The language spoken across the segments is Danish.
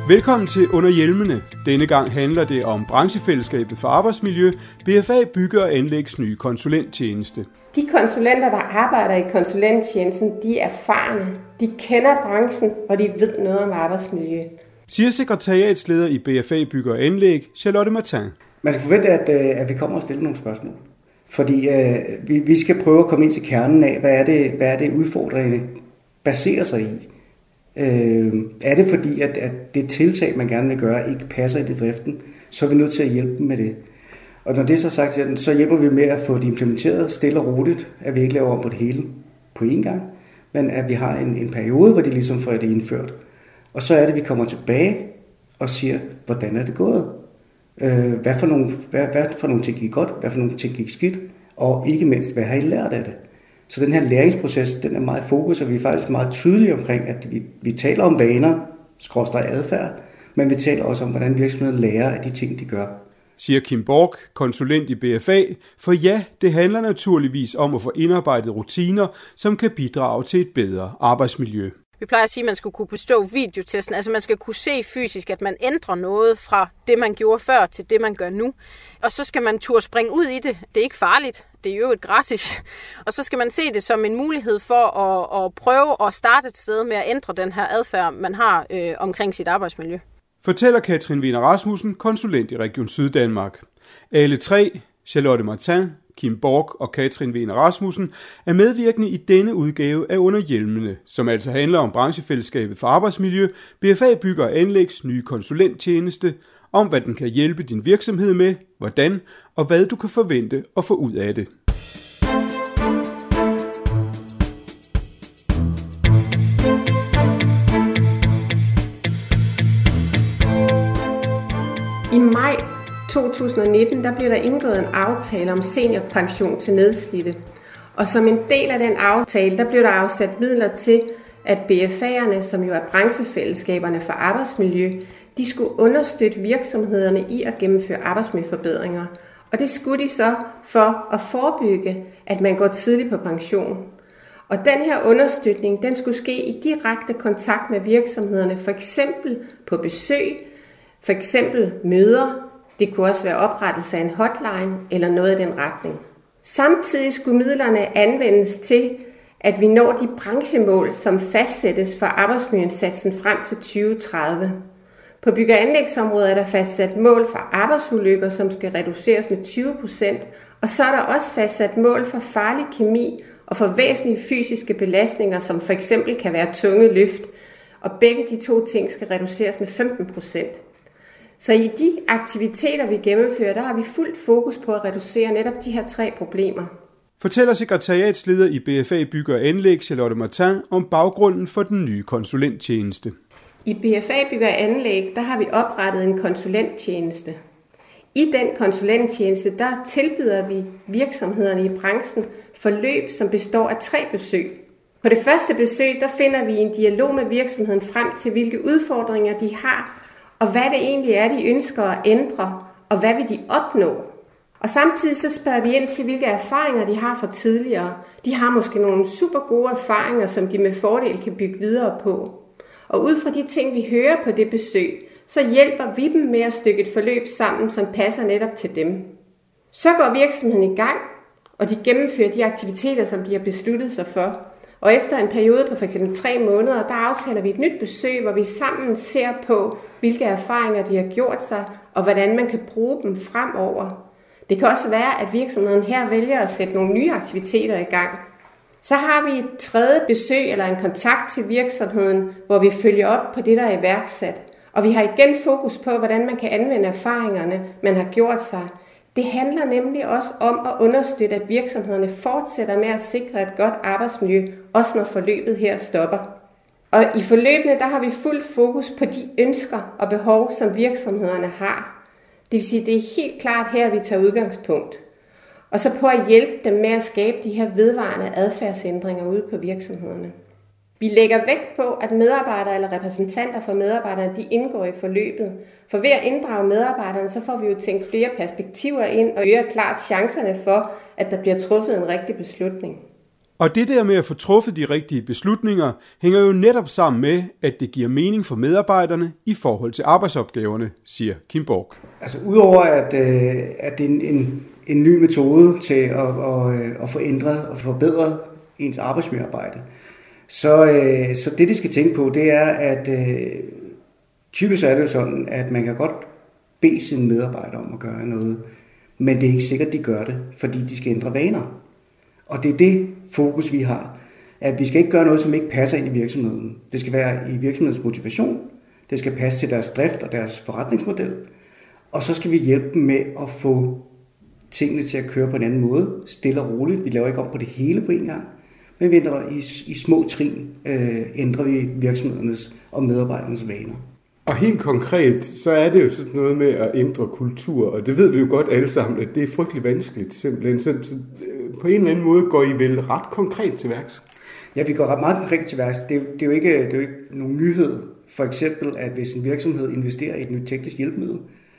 Velkommen til Under Hjelmene. Denne gang handler det om branchefællesskabet for arbejdsmiljø, BFA Bygge og Anlægs nye konsulenttjeneste. De konsulenter, der arbejder i konsulenttjenesten, de er erfarne, de kender branchen, og de ved noget om arbejdsmiljø. Siger sekretariatsleder i BFA Bygge og Anlæg, Charlotte Martin. Man skal forvente, at vi kommer og stille nogle spørgsmål. Fordi vi skal prøve at komme ind til kernen af, hvad er det udfordringen baserer sig i. Er det fordi, at det tiltag, man gerne vil gøre, ikke passer i det driften, så er vi nødt til at hjælpe dem med det. Og når det er så sagt, så hjælper vi med at få det implementeret stille og roligt, at vi ikke laver om på det hele på én gang, men at vi har en periode, hvor de ligesom får det indført. Og så er det, at vi kommer tilbage og siger, hvordan er det gået? Hvad for nogle ting gik godt? Hvad for nogle ting gik skidt? Og ikke mindst, hvad har I lært af det? Så den her læringsproces, den er meget fokus, og vi er faktisk meget tydelige omkring, at vi taler om vaner, /adfærd, men vi taler også om, hvordan virksomheden lærer af de ting, de gør. Siger Kim Borg, konsulent i BFA, for ja, det handler naturligvis om at få indarbejdet rutiner, som kan bidrage til et bedre arbejdsmiljø. Vi plejer at sige, at man skulle kunne bestå videotesten. Altså man skal kunne se fysisk, at man ændrer noget fra det, man gjorde før, til det, man gør nu. Og så skal man turde springe ud i det. Det er ikke farligt. Det er jo et gratis. Og så skal man se det som en mulighed for at prøve at starte et sted med at ændre den her adfærd, man har omkring sit arbejdsmiljø. Fortæller Katrin Wiener Rasmussen, konsulent i Region Syddanmark. Alle tre, Charlotte Martin, Kim Borg og Katrin Wiener Rasmussen, er medvirkende i denne udgave af Under Hjelmene, som altså handler om branchefællesskabet for arbejdsmiljø, BFA Bygge og Anlægs nye konsulenttjeneste, om hvad den kan hjælpe din virksomhed med, hvordan og hvad du kan forvente at få ud af det. I maj 2019 der blev der indgået en aftale om seniorpension til nedslidte. Og som en del af den aftale, der blev der afsat midler til, at BFA'erne, som jo er branchefællesskaberne for arbejdsmiljø, de skulle understøtte virksomhederne i at gennemføre arbejdsmiljøforbedringer. Og det skulle de så for at forebygge, at man går tidligt på pension. Og den her understøtning, den skulle ske i direkte kontakt med virksomhederne, for eksempel på besøg, for eksempel møder. Det kunne også være oprettelse af en hotline eller noget i den retning. Samtidig skulle midlerne anvendes til, at vi når de branchemål, som fastsættes for arbejdsmiljøindsatsen frem til 2030. På bygge- og anlægsområdet er der fastsat mål for arbejdsulykker, som skal reduceres med 20%, og så er der også fastsat mål for farlig kemi og for væsentlige fysiske belastninger, som for eksempel kan være tunge løft, og begge de to ting skal reduceres med 15%. Så i de aktiviteter, vi gennemfører, der har vi fuldt fokus på at reducere netop de her tre problemer. Fortæller sekretariatsleder i BFA Bygge og Anlæg, Charlotte Martin, om baggrunden for den nye konsulenttjeneste. I BFA Bygge og Anlæg, der har vi oprettet en konsulenttjeneste. I den konsulenttjeneste, der tilbyder vi virksomhederne i branchen forløb, som består af 3 besøg. På det første besøg, der finder vi en dialog med virksomheden frem til, hvilke udfordringer de har, og hvad det egentlig er, de ønsker at ændre, og hvad vil de opnå. Og samtidig så spørger vi ind til, hvilke erfaringer de har fra tidligere. De har måske nogle super gode erfaringer, som de med fordel kan bygge videre på. Og ud fra de ting, vi hører på det besøg, så hjælper vi dem med at stykke et forløb sammen, som passer netop til dem. Så går virksomheden i gang, og de gennemfører de aktiviteter, som de har besluttet sig for. Og efter en periode på f.eks. 3 måneder, der aftaler vi et nyt besøg, hvor vi sammen ser på, hvilke erfaringer de har gjort sig, og hvordan man kan bruge dem fremover. Det kan også være, at virksomheden her vælger at sætte nogle nye aktiviteter i gang. Så har vi et tredje besøg eller en kontakt til virksomheden, hvor vi følger op på det, der er iværksat. Og vi har igen fokus på, hvordan man kan anvende erfaringerne, man har gjort sig. Det handler nemlig også om at understøtte, at virksomhederne fortsætter med at sikre et godt arbejdsmiljø, også når forløbet her stopper. Og i forløbene, der har vi fuldt fokus på de ønsker og behov, som virksomhederne har. Det vil sige, at det er helt klart her, vi tager udgangspunkt. Og så på at hjælpe dem med at skabe de her vedvarende adfærdsændringer ude på virksomhederne. Vi lægger vægt på, at medarbejdere eller repræsentanter for medarbejderne, de indgår i forløbet. For ved at inddrage medarbejderne, så får vi jo tænkt flere perspektiver ind og øger klart chancerne for, at der bliver truffet en rigtig beslutning. Og det der med at få truffet de rigtige beslutninger, hænger jo netop sammen med, at det giver mening for medarbejderne i forhold til arbejdsopgaverne, siger Kim Borg. Altså udover at det er en ny metode til at få ændret og forbedret ens arbejdsmiljøarbejde, så det, de skal tænke på, det er, at typisk er det jo sådan, at man kan godt bede sine medarbejdere om at gøre noget, men det er ikke sikkert, at de gør det, fordi de skal ændre vaner. Og det er det fokus, vi har. At vi skal ikke gøre noget, som ikke passer ind i virksomheden. Det skal være i virksomhedens motivation. Det skal passe til deres drift og deres forretningsmodel. Og så skal vi hjælpe dem med at få tingene til at køre på en anden måde. Stille og roligt. Vi laver ikke om på det hele på en gang. Men vi ændrer i små trin, ændrer vi virksomhedernes og medarbejdernes vaner. Og helt konkret, så er det jo sådan noget med at ændre kultur, og det ved vi jo godt alle sammen, at det er frygtelig vanskeligt simpelthen. Så på en eller anden måde går I vel ret konkret til værks? Ja, vi går ret meget konkret til værks. Det er jo ikke nogen nyhed. For eksempel, at hvis en virksomhed investerer i et nyt teknisk hjælpemiddel,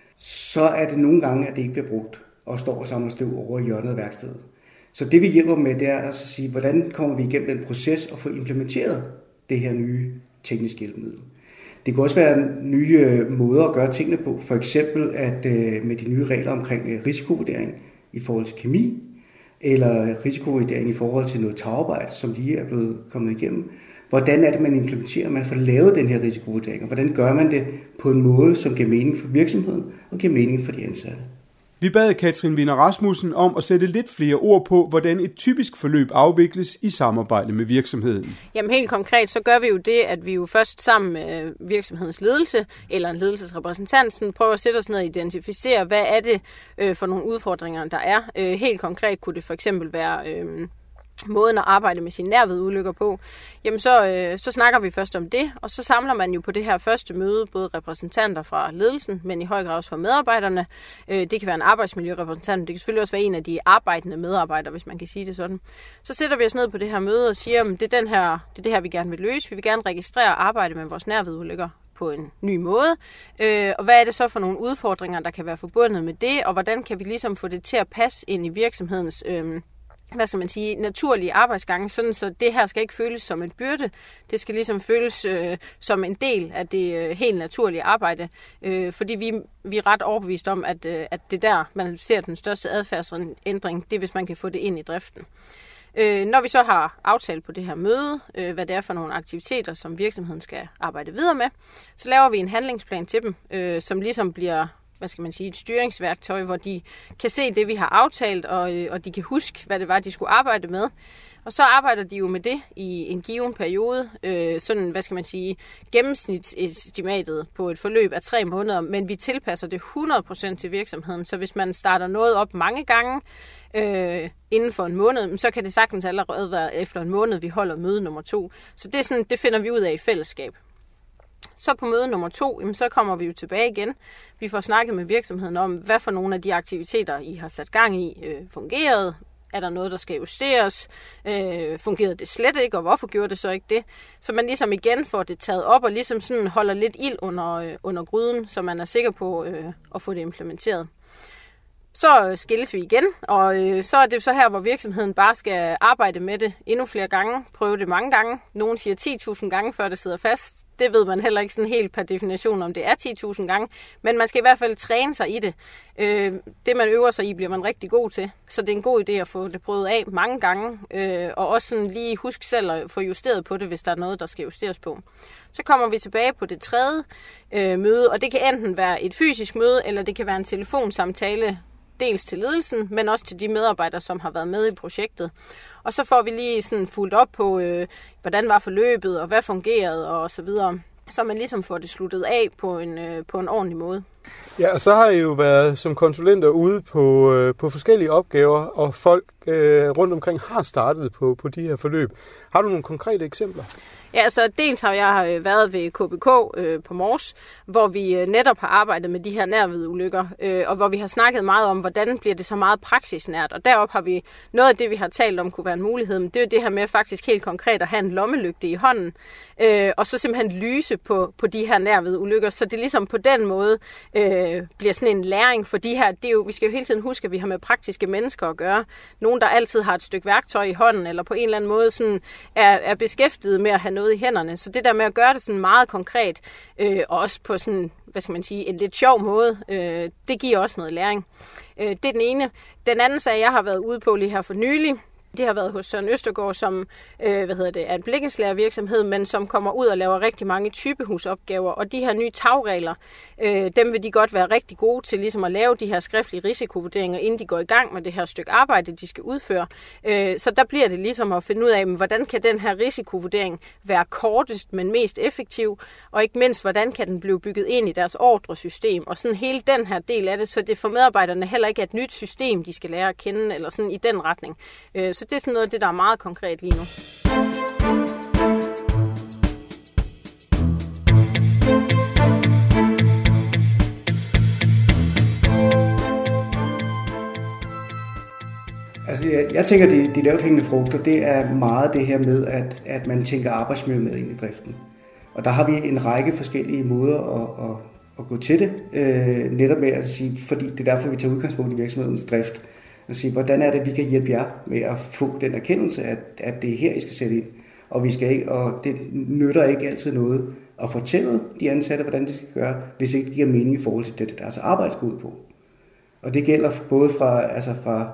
så er det nogle gange, at det ikke bliver brugt og står og samler støv over i hjørnet af værkstedet. Så det vi hjælper med, det er at sige, hvordan kommer vi igennem den proces og få implementeret det her nye teknisk hjælpemiddel. Det kan også være nye måder at gøre tingene på. For eksempel at med de nye regler omkring risikovurdering i forhold til kemi, eller risikovurdering i forhold til noget tagarbejde, som lige er blevet kommet igennem. Hvordan er det, man implementerer, man får lavet den her risikovurdering, og hvordan gør man det på en måde, som giver mening for virksomheden og giver mening for de ansatte. Vi bad Katrin Wiener Rasmussen om at sætte lidt flere ord på, hvordan et typisk forløb afvikles i samarbejde med virksomheden. Jamen helt konkret, så gør vi jo det, at vi jo først sammen med virksomhedens ledelse, eller en ledelsesrepræsentant, prøver at sætte os ned og identificere, hvad er det for nogle udfordringer, der er. Helt konkret kunne det for eksempel være måden at arbejde med sine nærvedulykker på, jamen så snakker vi først om det, og så samler man jo på det her første møde både repræsentanter fra ledelsen, men i høj grad også fra medarbejderne. Det kan være en arbejdsmiljørepræsentant, det kan selvfølgelig også være en af de arbejdende medarbejdere, hvis man kan sige det sådan. Så sætter vi os ned på det her møde og siger, at det er det her, vi gerne vil løse. Vi vil gerne registrere og arbejde med vores nærvedulykker på en ny måde. Og hvad er det så for nogle udfordringer, der kan være forbundet med det, og hvordan kan vi ligesom få det til at passe ind i virksomhedens naturlige arbejdsgange, sådan så det her skal ikke føles som en byrde. Det skal ligesom føles som en del af det helt naturlige arbejde, fordi vi er ret overbevist om, at det der, man ser den største adfærdsændring, det er, hvis man kan få det ind i driften. Når vi så har aftalt på det her møde, hvad det er for nogle aktiviteter, som virksomheden skal arbejde videre med, så laver vi en handlingsplan til dem, som ligesom bliver et styringsværktøj, hvor de kan se det, vi har aftalt, og de kan huske, hvad det var, de skulle arbejde med. Og så arbejder de jo med det i en given periode, gennemsnitsestimatet på et forløb af 3 måneder, men vi tilpasser det 100% til virksomheden, så hvis man starter noget op mange gange inden for en måned, så kan det sagtens allerede være efter en måned, vi holder møde nummer 2. Så det finder vi ud af i fællesskab. Så på møde nummer 2, så kommer vi jo tilbage igen. Vi får snakket med virksomheden om, hvad for nogle af de aktiviteter, I har sat gang i, fungerede. Er der noget, der skal justeres? Fungerede det slet ikke, og hvorfor gjorde det så ikke det? Så man ligesom igen får det taget op, og ligesom sådan holder lidt ild under gryden, så man er sikker på at få det implementeret. Så skilles vi igen, og så er det så her, hvor virksomheden bare skal arbejde med det endnu flere gange, prøve det mange gange. Nogen siger 10.000 gange, før det sidder fast. Det ved man heller ikke sådan helt per definition, om det er 10.000 gange, men man skal i hvert fald træne sig i det. Det, man øver sig i, bliver man rigtig god til, så det er en god idé at få det prøvet af mange gange, og også sådan lige huske selv at få justeret på det, hvis der er noget, der skal justeres på. Så kommer vi tilbage på det 3. møde, og det kan enten være et fysisk møde, eller det kan være en telefonsamtale, dels til ledelsen, men også til de medarbejdere, som har været med i projektet. Og så får vi lige sådan fulgt op på, hvordan var forløbet, og hvad fungerede, og så videre. Så man ligesom får det sluttet af på en ordentlig måde. Ja, og så har I jo været som konsulenter ude på forskellige opgaver, og folk rundt omkring har startet på de her forløb. Har du nogle konkrete eksempler? Ja, altså dels har jeg været ved KBK på Mors, hvor vi netop har arbejdet med de her nærvedulykker, og hvor vi har snakket meget om, hvordan bliver det så meget praksisnært. Og derop har vi noget af det, vi har talt om, kunne være en mulighed, men det er jo det her med faktisk helt konkret at have en lommelygte i hånden, og så simpelthen lyse på de her nærvedulykker, så det ligesom på den måde bliver sådan en læring for de her. Det er jo, vi skal jo hele tiden huske, at vi har med praktiske mennesker at gøre. Nogen, der altid har et stykke værktøj i hånden, eller på en eller anden måde sådan er beskæftiget med at have noget i hænderne. Så det der med at gøre det sådan meget konkret, og også på sådan, hvad skal man sige, en lidt sjov måde, det giver også noget læring. Det er den ene. Den anden sag, jeg har været ude på lige her for nylig, det har været hos Søren Østergaard, som er en blikkenslagervirksomhed, men som kommer ud og laver rigtig mange typehusopgaver. Og de her nye tagregler, dem vil de godt være rigtig gode til ligesom at lave de her skriftlige risikovurderinger, inden de går i gang med det her stykke arbejde, de skal udføre. Så der bliver det ligesom at finde ud af, hvordan kan den her risikovurdering være kortest, men mest effektiv, og ikke mindst, hvordan kan den blive bygget ind i deres ordresystem, og sådan hele den her del af det, så det for medarbejderne heller ikke er et nyt system, de skal lære at kende, eller sådan i den retning. Så det er sådan noget af det, der er meget konkret lige nu. Altså, jeg tænker, at de lavthængende frugter, det er meget det her med, at man tænker arbejdsmiljø med ind i driften. Og der har vi en række forskellige måder at gå til det. Netop med at sige, fordi det er derfor, vi tager udgangspunkt i virksomhedens drift. At sige, hvordan er det, vi kan hjælpe jer med at få den erkendelse, at det er her, I skal sætte ind. Og vi skal ikke, og det nytter ikke altid noget at fortælle de ansatte, hvordan det skal gøre, hvis ikke det giver mening i forhold til det, deres arbejde skal ud på. Og det gælder både fra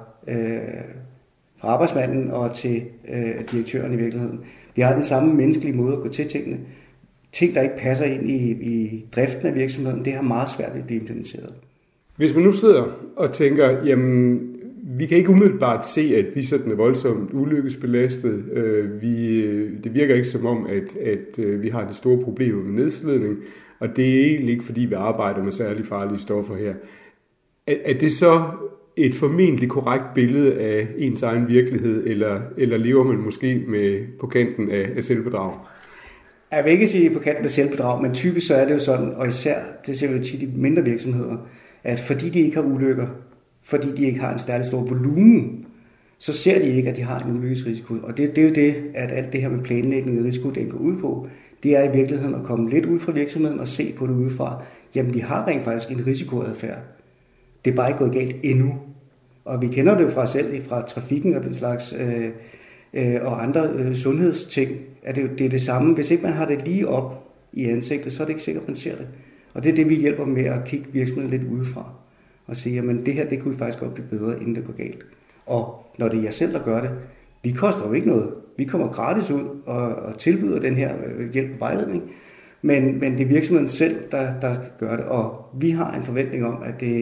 arbejdsmanden og til direktøren i virkeligheden. Vi har den samme menneskelige måde at gå til tingene. Ting, der ikke passer ind i driften af virksomheden, det har meget svært ved at blive implementeret. Hvis man nu sidder og tænker, jamen, vi kan ikke umiddelbart se, at vi sådan er voldsomt ulykkesbelastet. Det virker ikke som om, at vi har de store problemer med nedslidning, og det er egentlig ikke, fordi vi arbejder med særlig farlige stoffer her. Er det så et formentlig korrekt billede af ens egen virkelighed, eller lever man måske på kanten af selvbedrag? Jeg vil ikke sige på kanten af selvbedrag, men typisk så er det jo sådan, og især det ser vi jo tit i mindre virksomheder, at fordi de ikke har ulykker, fordi de ikke har en stærlig stor volumen, så ser de ikke, at de har en ulykkesrisiko. Og det er jo det, at alt det her med planlægning og risiko, det går ud på, det er i virkeligheden at komme lidt ud fra virksomheden og se på det udefra. Jamen, vi har rent faktisk en risikoadfærd. Det er bare ikke gået galt endnu. Og vi kender det jo fra os selv, fra trafikken og den slags, og andre sundhedsting, at det er det samme. Hvis ikke man har det lige op i ansigtet, så er det ikke sikkert, at man ser det. Og det er det, vi hjælper med at kigge virksomheden lidt udefra. Og sige, jamen det her, det kunne vi faktisk godt blive bedre, inden det går galt. Og når det er jer selv, der gør det, vi koster jo ikke noget. Vi kommer gratis ud og tilbyder den her hjælp og vejledning. Men det er virksomheden selv, der skal gøre det. Og vi har en forventning om,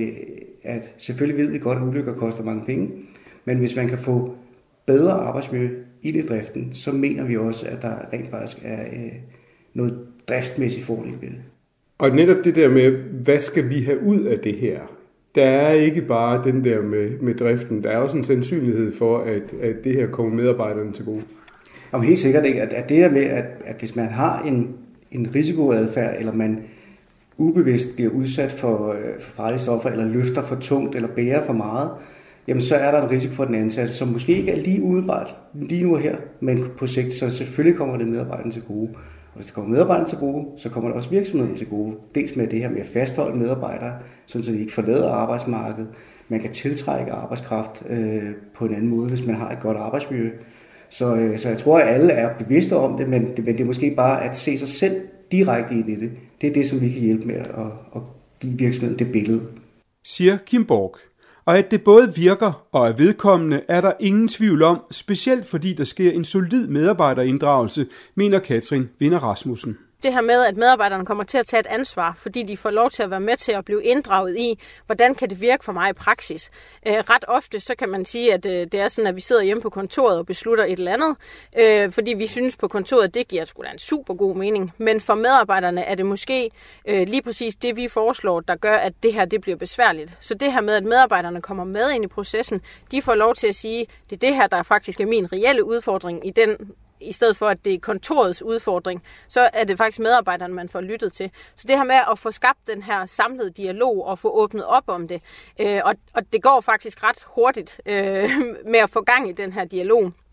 at selvfølgelig ved vi godt, at ulykker koster mange penge. Men hvis man kan få bedre arbejdsmiljø ind i driften, så mener vi også, at der rent faktisk er noget driftsmæssig fordel ved det. Og netop det der med, hvad skal vi have ud af det her? Der er ikke bare den der med driften. Der er også en sandsynlighed for, at det her kommer medarbejderne til gode. Og helt sikkert ikke, at det der med, at hvis man har en risikoadfærd, eller man ubevidst bliver udsat for farlige stoffer, eller løfter for tungt, eller bærer for meget, jamen så er der en risiko for den ansatte, som måske ikke er lige umiddelbart, lige nu og her, men på sigt, så selvfølgelig kommer det medarbejderne til gode. Og hvis det kommer medarbejderne til gode, så kommer det også virksomheden til gode. Dels med det her med at fastholde medarbejdere, så de ikke forlader arbejdsmarkedet. Man kan tiltrække arbejdskraft på en anden måde, hvis man har et godt arbejdsmiljø. Så jeg tror, at alle er bevidste om det, men det er måske bare at se sig selv direkte ind i det. Det er det, som vi kan hjælpe med at give virksomheden det billede. Siger Kim Borg. Og at det både virker og er vedkommende, er der ingen tvivl om, specielt fordi der sker en solid medarbejderinddragelse, mener Katrin Wiener Rasmussen. Det her med, at medarbejderne kommer til at tage et ansvar, fordi de får lov til at være med til at blive inddraget i, hvordan kan det virke for mig i praksis. Ret ofte så kan man sige, at det er sådan, at vi sidder hjemme på kontoret og beslutter et eller andet, fordi vi synes på kontoret, det giver sgu da en super god mening. Men for medarbejderne er det måske lige præcis det, vi foreslår, der gør, at det her det bliver besværligt. Så det her med, at medarbejderne kommer med ind i processen, de får lov til at sige, det er det her, der faktisk er min reelle udfordring i stedet for, at det er kontorets udfordring, så er det faktisk medarbejderne, man får lyttet til. Så det her med at få skabt den her samlede dialog og få åbnet op om det, og det går faktisk ret hurtigt med at få gang i den her dialog.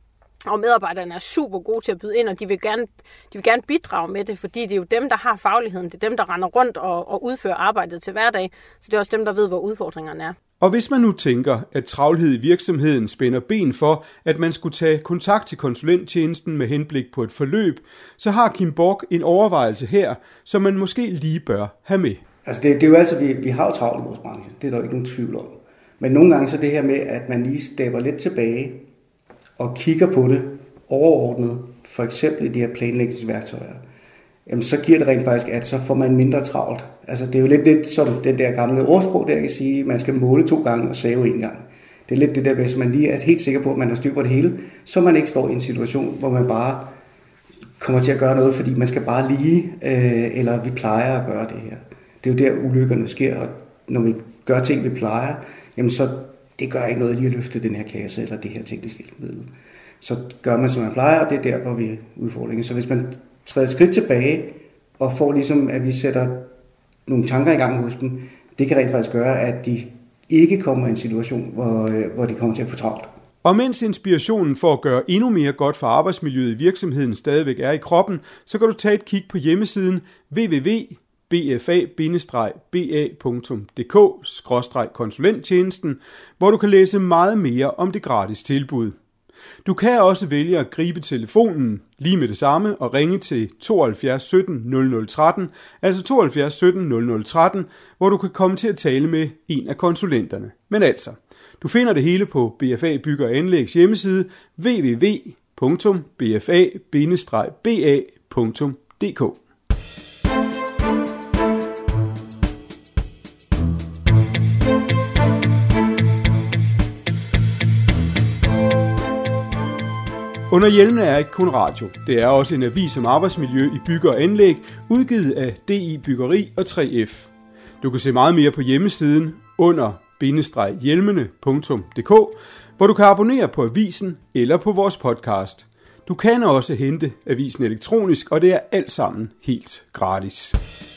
Og medarbejderne er super gode til at byde ind, og de vil gerne bidrage med det, fordi det er jo dem, der har fagligheden. Det er dem, der render rundt og udfører arbejdet til hverdag. Så det er også dem, der ved, hvor udfordringerne er. Og hvis man nu tænker, at travlhed i virksomheden spænder ben for, at man skulle tage kontakt til konsulenttjenesten med henblik på et forløb, så har Kim Borch en overvejelse her, som man måske lige bør have med. Altså det er jo altid, vi har jo travlt i vores branche, det er der jo ikke nogen tvivl om. Men nogle gange så det her med, at man lige stepper lidt tilbage og kigger på det overordnet, for eksempel i de her planlægningsværktøjer, jamen så giver det rent faktisk, at så får man mindre travlt. Altså det er jo lidt som den der gamle ordsprog, der kan sige, man skal måle 2 gange og save 1 gang. Det er lidt det der, hvis man lige er helt sikker på, at man har styr på det hele, så man ikke står i en situation, hvor man bare kommer til at gøre noget, fordi man skal bare lige, eller vi plejer at gøre det her. Det er jo der, ulykkerne sker, og når vi gør ting, vi plejer, jamen så det gør ikke noget lige at løfte den her kasse eller det her tekniske hjælpemiddel. Så gør man, som man plejer, og det er der, hvor vi er udfordringen. Så hvis man træder et skridt tilbage og får ligesom, at vi sætter nogle tanker i gang hos dem, det kan rent faktisk gøre, at de ikke kommer i en situation, hvor de kommer til at få travlt. Og mens inspirationen for at gøre endnu mere godt for arbejdsmiljøet i virksomheden stadigvæk er i kroppen, så kan du tage et kig på hjemmesiden www.bfa-ba.dk/konsulenttjenesten, hvor du kan læse meget mere om det gratis tilbud. Du kan også vælge at gribe telefonen lige med det samme og ringe til 72 17 00 13, altså 72 17 00 13, hvor du kan komme til at tale med en af konsulenterne. Men altså, du finder det hele på BFA Bygge og Anlægs hjemmeside www.bfa-ba.dk. Under hjelmene er ikke kun radio. Det er også en avis om arbejdsmiljø i bygge og anlæg, udgivet af DI Byggeri og 3F. Du kan se meget mere på hjemmesiden under -hjelmene.dk, hvor du kan abonnere på avisen eller på vores podcast. Du kan også hente avisen elektronisk, og det er alt sammen helt gratis.